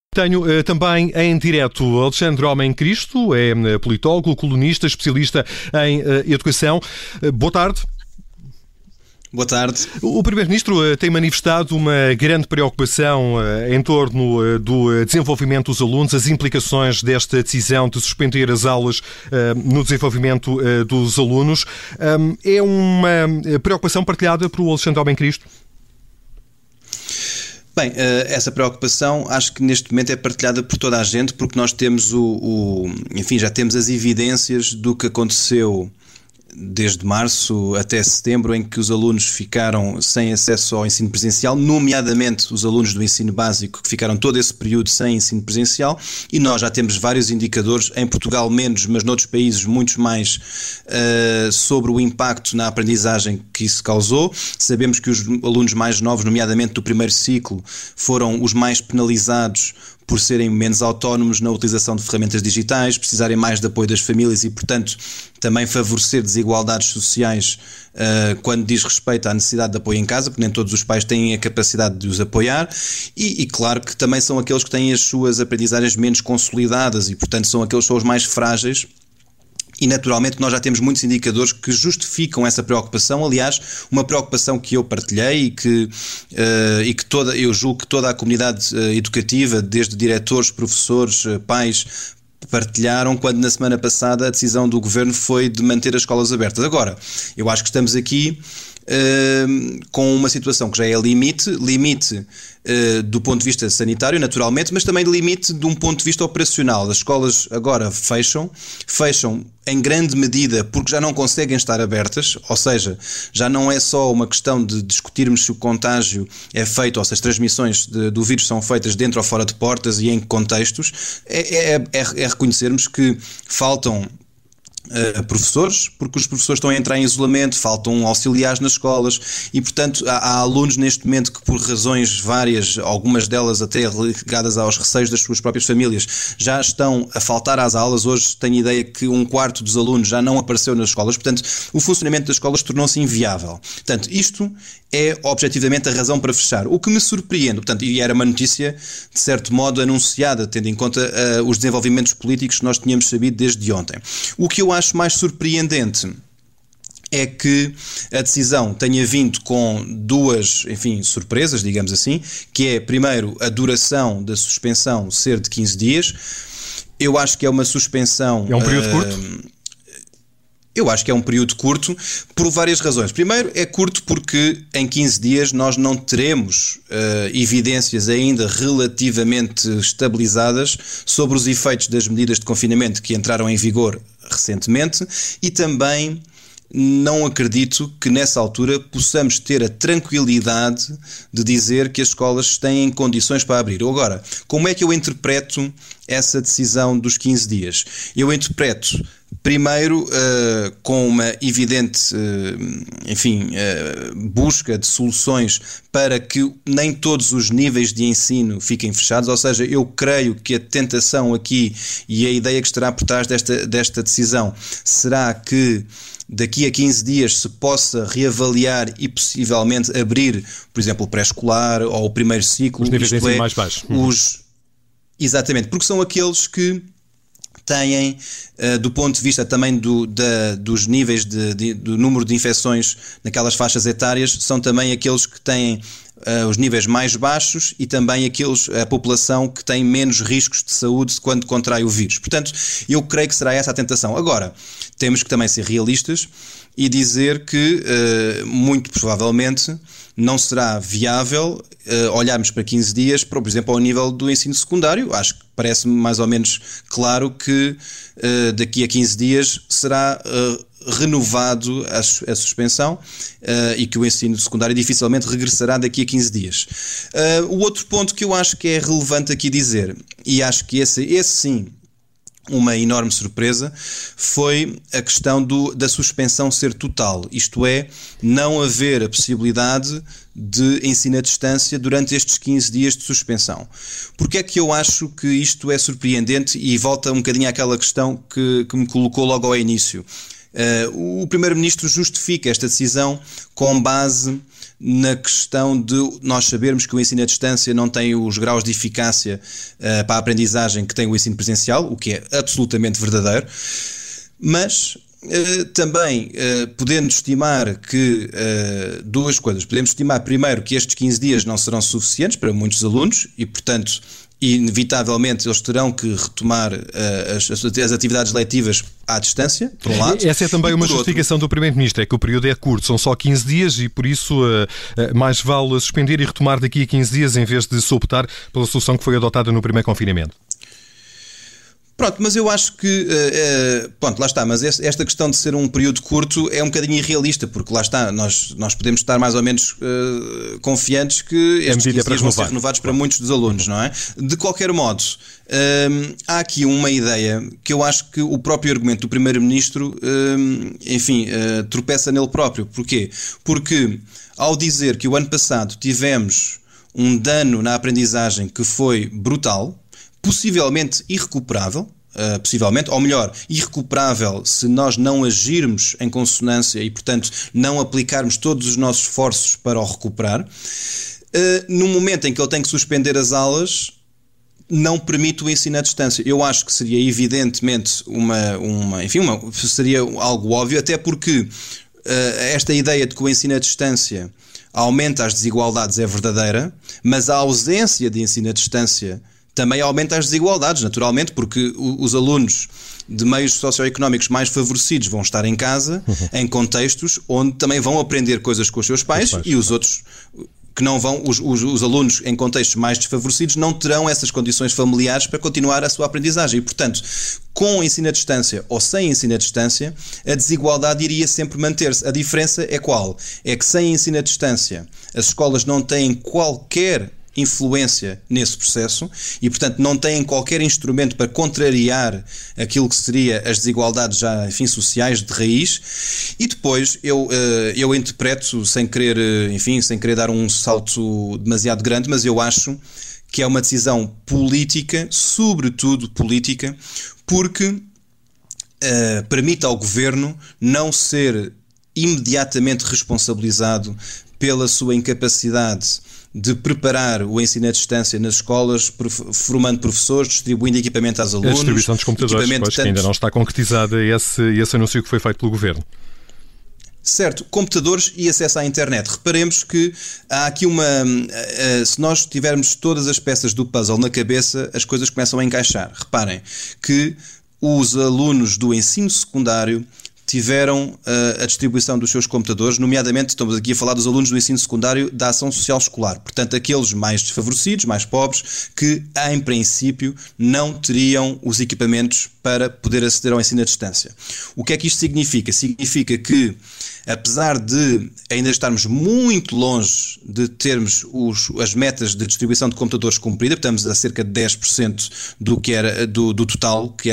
Tenho também em direto Alexandre Homem Cristo, é politólogo, colunista, especialista em educação. Boa tarde. Boa tarde. O Primeiro-Ministro tem manifestado uma grande preocupação em torno do desenvolvimento dos alunos, as implicações desta decisão de suspender as aulas no desenvolvimento dos alunos. É uma preocupação partilhada por Alexandre Homem Cristo? Bem, essa preocupação acho que neste momento é partilhada por toda a gente, porque nós temos já temos as evidências do que aconteceu desde março até setembro, em que os alunos ficaram sem acesso ao ensino presencial, nomeadamente os alunos do ensino básico, que ficaram todo esse período sem ensino presencial, e nós já temos vários indicadores, em Portugal menos, mas noutros países muitos mais, sobre o impacto na aprendizagem que isso causou. Sabemos que os alunos mais novos, nomeadamente do primeiro ciclo, foram os mais penalizados por serem menos autónomos na utilização de ferramentas digitais, precisarem mais de apoio das famílias e, portanto, também favorecer desigualdades sociais quando diz respeito à necessidade de apoio em casa, porque nem todos os pais têm a capacidade de os apoiar, e claro que também são aqueles que têm as suas aprendizagens menos consolidadas e, portanto, são aqueles que são os mais frágeis. E naturalmente nós já temos muitos indicadores que justificam essa preocupação, aliás, uma preocupação que eu partilhei e que eu julgo que toda a comunidade educativa, desde diretores, professores, pais, partilharam quando na semana passada a decisão do Governo foi de manter as escolas abertas. Agora, eu acho que estamos aqui com uma situação que já é limite do ponto de vista sanitário, naturalmente, mas também limite de um ponto de vista operacional. As escolas agora fecham em grande medida porque já não conseguem estar abertas, ou seja, já não é só uma questão de discutirmos se o contágio é feito ou se as transmissões do vírus são feitas dentro ou fora de portas e em que contextos, é reconhecermos que faltam professores, porque os professores estão a entrar em isolamento, faltam auxiliares nas escolas e, portanto, há alunos neste momento que, por razões várias, algumas delas até ligadas aos receios das suas próprias famílias, já estão a faltar às aulas. Hoje tenho ideia que 1/4 dos alunos já não apareceu nas escolas, portanto, o funcionamento das escolas tornou-se inviável. Portanto, isto é objetivamente a razão para fechar. O que me surpreende, portanto, e era uma notícia de certo modo anunciada, tendo em conta os desenvolvimentos políticos que nós tínhamos sabido desde ontem. O que eu acho mais surpreendente é que a decisão tenha vindo com duas, surpresas, digamos assim, que é, primeiro, a duração da suspensão ser de 15 dias. Eu acho que é uma suspensão... É um período curto? Eu acho que é um período curto por várias razões. Primeiro, é curto porque em 15 dias nós não teremos evidências ainda relativamente estabilizadas sobre os efeitos das medidas de confinamento que entraram em vigor recentemente, e também não acredito que nessa altura possamos ter a tranquilidade de dizer que as escolas têm condições para abrir. Agora, como é que eu interpreto essa decisão dos 15 dias? Eu interpreto primeiro com uma evidente busca de soluções para que nem todos os níveis de ensino fiquem fechados, ou seja, eu creio que a tentação aqui e a ideia que estará por trás desta decisão será que daqui a 15 dias se possa reavaliar e possivelmente abrir, por exemplo, o pré-escolar ou o primeiro ciclo. Os níveis de ensino mais baixos. Exatamente, porque são aqueles que têm, do ponto de vista também dos níveis do número de infecções naquelas faixas etárias, são também aqueles que têm os níveis mais baixos e também a população que tem menos riscos de saúde quando contrai o vírus. Portanto, eu creio que será essa a tentação. Agora, temos que também ser realistas e dizer que, muito provavelmente, não será viável olharmos para 15 dias, por exemplo, ao nível do ensino secundário. Acho que parece-me mais ou menos claro que daqui a 15 dias será renovado a suspensão e que o ensino secundário dificilmente regressará daqui a 15 dias. O outro ponto que eu acho que é relevante aqui dizer, e acho que esse sim, uma enorme surpresa, foi a questão da suspensão ser total, isto é, não haver a possibilidade de ensino à distância durante estes 15 dias de suspensão. Porque é que eu acho que isto é surpreendente e volta um bocadinho àquela questão que me colocou logo ao início? O Primeiro-Ministro justifica esta decisão com base na questão de nós sabermos que o ensino à distância não tem os graus de eficácia para a aprendizagem que tem o ensino presencial, o que é absolutamente verdadeiro, mas também podendo estimar que duas coisas. Podemos estimar primeiro que estes 15 dias não serão suficientes para muitos alunos e, portanto, inevitavelmente eles terão que retomar as atividades letivas à distância, por um lado. Essa é também uma justificação do Primeiro-Ministro, é que o período é curto, são só 15 dias e por isso mais vale suspender e retomar daqui a 15 dias em vez de se optar pela solução que foi adotada no primeiro confinamento. Pronto, mas eu acho que, lá está, mas esta questão de ser um período curto é um bocadinho irrealista, porque lá está, nós podemos estar mais ou menos confiantes que estes 15 dias vão ser renovados para muitos dos alunos, não é? De qualquer modo, há aqui uma ideia que eu acho que o próprio argumento do Primeiro-Ministro, tropeça nele próprio. Porquê? Porque ao dizer que o ano passado tivemos um dano na aprendizagem que foi brutal, possivelmente irrecuperável, ou melhor, irrecuperável se nós não agirmos em consonância e, portanto, não aplicarmos todos os nossos esforços para o recuperar, no momento em que ele tem que suspender as aulas, não permite o ensino à distância. Eu acho que seria evidentemente seria algo óbvio, até porque esta ideia de que o ensino à distância aumenta as desigualdades é verdadeira, mas a ausência de ensino à distância também aumenta as desigualdades, naturalmente, porque os alunos de meios socioeconómicos mais favorecidos vão estar em casa, em contextos onde também vão aprender coisas com os seus pais e os outros que não vão, os alunos em contextos mais desfavorecidos não terão essas condições familiares para continuar a sua aprendizagem e, portanto, com ensino à distância ou sem ensino à distância, a desigualdade iria sempre manter-se. A diferença é qual? É que sem ensino à distância as escolas não têm qualquer influência nesse processo e, portanto, não têm qualquer instrumento para contrariar aquilo que seria as desigualdades já, sociais de raiz. E depois eu interpreto, sem querer dar um salto demasiado grande, mas eu acho que é uma decisão política, sobretudo política, porque permite ao governo não ser imediatamente responsabilizado pela sua incapacidade de preparar o ensino à distância nas escolas, formando professores, distribuindo equipamento aos alunos. A distribuição dos computadores, que ainda não está concretizada esse anúncio que foi feito pelo Governo. Certo, computadores e acesso à internet. Reparemos que há aqui se nós tivermos todas as peças do puzzle na cabeça, as coisas começam a encaixar. Reparem que os alunos do ensino secundário tiveram a distribuição dos seus computadores, nomeadamente estamos aqui a falar dos alunos do ensino secundário da ação social escolar, portanto aqueles mais desfavorecidos, mais pobres, que em princípio não teriam os equipamentos para poder aceder ao ensino à distância. O que é que isto significa? Significa que, apesar de ainda estarmos muito longe de termos as metas de distribuição de computadores cumprida, estamos a cerca de 10% do que era do total que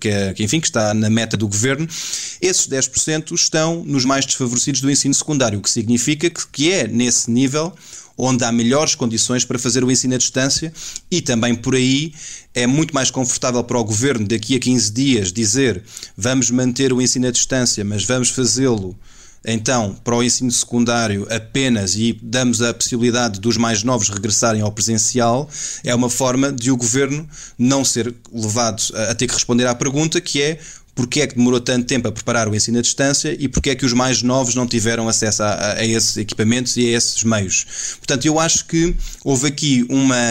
está na meta do governo, esses 10% estão nos mais desfavorecidos do ensino secundário, o que significa que é nesse nível onde há melhores condições para fazer o ensino à distância e também por aí é muito mais confortável para o governo daqui a 15 dias dizer vamos manter o ensino à distância, mas vamos fazê-lo então para o ensino secundário apenas e damos a possibilidade dos mais novos regressarem ao presencial, é uma forma de o governo não ser levado a ter que responder à pergunta que é porque é que demorou tanto tempo a preparar o ensino à distância e porque é que os mais novos não tiveram acesso a esses equipamentos e a esses meios. Portanto, eu acho que houve aqui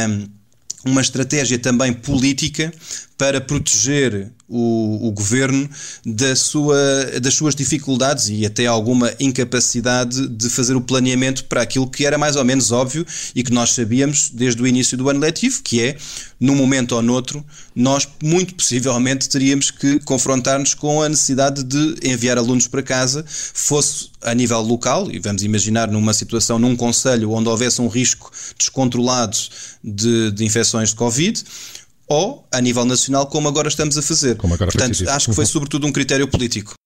uma estratégia também política para proteger o governo das suas dificuldades e até alguma incapacidade de fazer o planeamento para aquilo que era mais ou menos óbvio e que nós sabíamos desde o início do ano letivo, que é, num momento ou noutro, nós muito possivelmente teríamos que confrontar-nos com a necessidade de enviar alunos para casa, fosse a nível local, e vamos imaginar numa situação, num concelho onde houvesse um risco descontrolado de infecções de Covid, ou a nível nacional, como agora estamos a fazer. Portanto, acho que foi sobretudo um critério político.